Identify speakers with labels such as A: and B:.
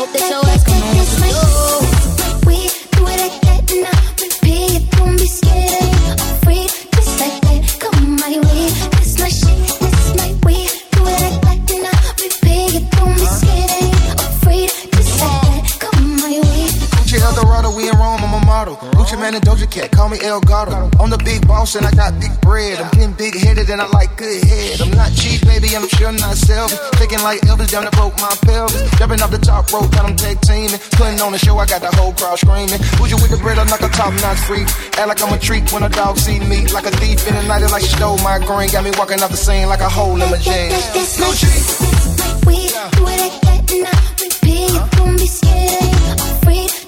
A: hope that your ass can know what to do.
B: We do it like that and I repeat. Don't be scared, I'm afraid. Just like that, come my way. This my shit, this my way. Do it like that and I repeat. Don't be scared, I'm afraid. Just like that, come my way.
C: Gucci Eldorado, we in Rome, I'm a model. Gucci Man and Doja Cat, call me El Gato. I'm the big boss and I got big bread. I'm getting big headed and I like good head. I'm not cheap, baby, I'm sure not selfish. Thinking like Elvis, down to broke my pelvis. Jumping off the top rope, got them tag teaming. Putting on the show, I got the whole crowd screaming. Who's you with the bread, I'm like a top notch freak. Act like I'm a treat when a dog see me. Like a thief in the night, like she stole my green. Got me walking off the scene like a hole in my jeans.
B: That's my shit, that's my way. Do it like that and I repeat. Don't be scared, I'm afraid.